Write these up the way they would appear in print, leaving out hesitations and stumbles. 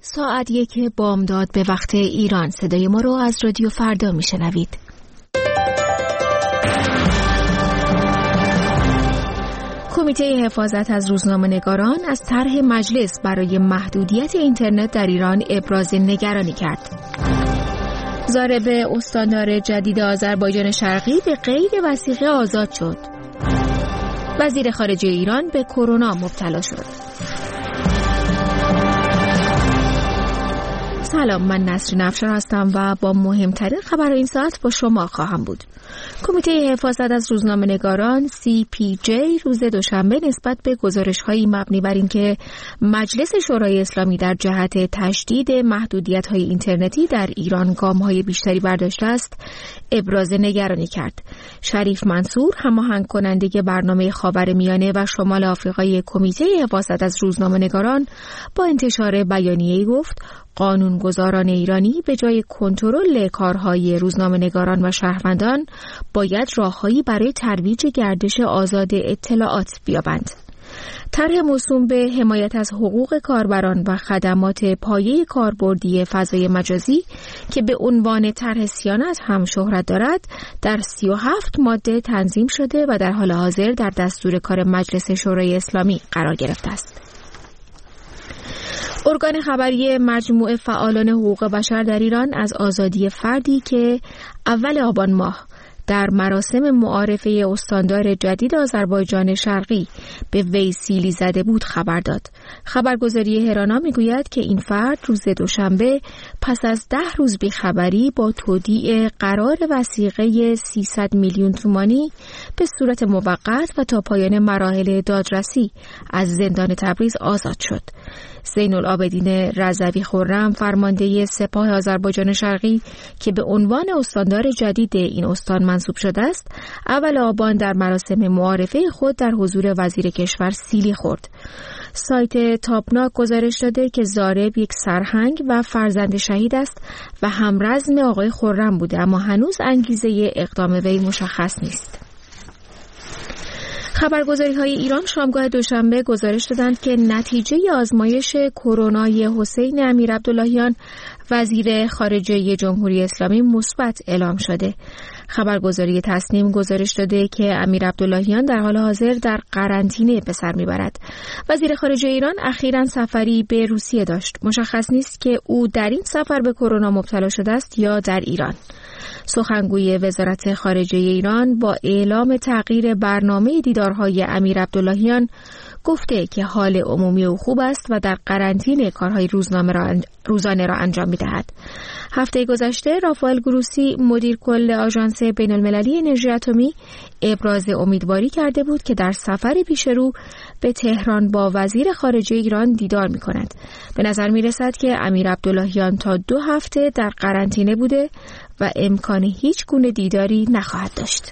ساعت 1 بامداد به وقت ایران. صدای ما رو از رادیو فردا میشنوید. کمیته حفاظت از روزنامه‌نگاران از طرح مجلس برای محدودیت اینترنت در ایران ابراز نگرانی کرد. ضارب استاندار جدید آذربایجان شرقی به قید وثیقه آزاد شد. وزیر خارجه ایران به کرونا مبتلا شد. سلام، من نسرین افشار هستم و با مهمترین خبرهای این ساعت با شما خواهم بود. کمیته حفاظت از روزنامه‌نگاران CPJ روز دوشنبه نسبت به گزارش‌هایی مبنی بر اینکه مجلس شورای اسلامی در جهت تشدید محدودیت‌های اینترنتی در ایران گام‌های بیشتری برداشته است، ابراز نگرانی کرد. شریف منصور، هماهنگ کننده برنامه خاورمیانه و شمال آفریقای کمیته حفاظت از روزنامه‌نگاران، با انتشار بیانیه‌ای گفت قانونگذاران ایرانی به جای کنترل کارهای روزنامه‌نگاران و شهروندان باید راههایی برای ترویج گردش آزاد اطلاعات بیابند. طرح موسوم به حمایت از حقوق کاربران و خدمات پایه کاربردی فضای مجازی که به عنوان طرح صیانت هم شهرت دارد، در 37 ماده تنظیم شده و در حال حاضر در دستور کار مجلس شورای اسلامی قرار گرفته است. ارگان خبری مجموعه فعالان حقوق بشر در ایران از آزادی فردی که اول آبان ماه در مراسم معارفه استاندار جدید آذربایجان شرقی به وی سیلی زده بود خبر داد. خبرگزاری هرانا میگوید که این فرد روز دوشنبه پس از 10 روز بیخبری با تودیع قرار وثیقه 300 میلیون تومانی به صورت موقت و تا پایان مراحل دادرسی از زندان تبریز آزاد شد. زین العابدین رضوی خرم، فرمانده سپاه آذربایجان شرقی که به عنوان استاندار جدید این استان منصوب شده است، اول آبان در مراسم معارفه خود در حضور وزیر کشور سیلی خورد. سایت تاپناک گزارش داده که ضارب یک سرهنگ و فرزند شهید است و همرزم آقای خرم بوده، اما هنوز انگیزه اقدام وی مشخص نیست. خبرگزاری‌های ایران شامگاه دوشنبه گزارش دادند که نتیجه آزمایش کرونای حسین امیرعبداللهیان وزیر خارجه جمهوری اسلامی مثبت اعلام شده. خبرگزاری تصنیم گزارش داده که امیرعبداللهیان در حال حاضر در قرنطینه به سر میبرد. وزیر خارجه ایران اخیراً سفری به روسیه داشت. مشخص نیست که او در این سفر به کرونا مبتلا شده است یا در ایران. سخنگوی وزارت خارجه ایران با اعلام تغییر برنامه دیدارهای امیرعبداللهیان گفته که حال عمومی او خوب است و در قرنطینه کارهای روزانه را انجام می‌دهد. هفته گذشته رافائل گروسی، مدیر کل آژانس بین‌المللی انرژی اتمی، ابراز امیدواری کرده بود که در سفر پیش رو به تهران با وزیر خارجه ایران دیدار می‌کند. به نظر می‌رسد که امیرعبداللهیان تا 2 هفته در قرنطینه بوده و امکان هیچ گونه دیداری نخواهد داشت.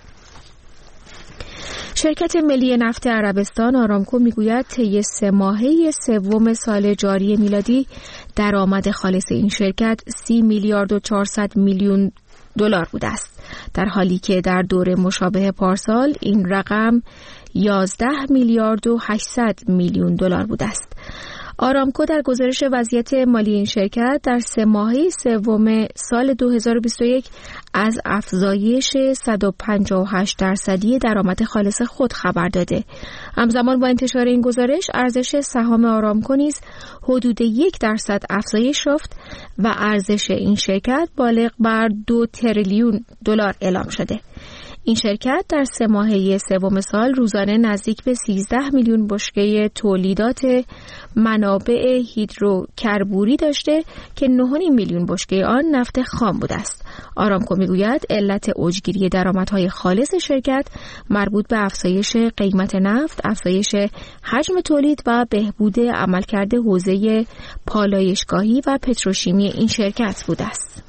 شرکت ملی نفت عربستان آرامکو میگوید طی 3 ماهه سوم سال جاری میلادی درآمد خالص این شرکت 30 میلیارد و 400 میلیون دلار بوده است، در حالی که در دوره مشابه پارسال این رقم 11 میلیارد و 800 میلیون دلار بوده است. آرامکو در گزارش وضعیت مالی این شرکت در 3 ماهه سوم سال 2021 از افزایش 158% درآمد خالص خود خبر داده. همزمان با انتشار این گزارش ارزش سهام آرامکو نیز حدود 1% افزایش یافت و ارزش این شرکت بالغ بر 2 تریلیون دلار اعلام شده. این شرکت در 3 ماهه سوم سال روزانه نزدیک به 13 میلیون بشکه تولیدات منابع هیدروکربوری داشته که 9.5 میلیون بشکه آن نفت خام بوده است. آرامکو میگوید علت اوجگیری درآمدهای خالص شرکت مربوط به افزایش قیمت نفت، افزایش حجم تولید و بهبود عملکرد حوزه پالایشگاهی و پتروشیمی این شرکت بوده است.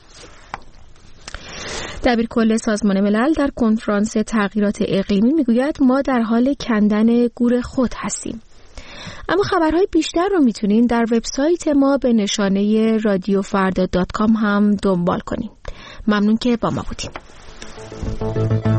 دبیرکل سازمان ملل در کنفرانس تغییرات اقلیمی میگوید ما در حال کندن گور خود هستیم. اما خبرهای بیشتر رو میتونین در وبسایت ما به نشانه radiofarda.com هم دنبال کنین. ممنون که با ما بودین.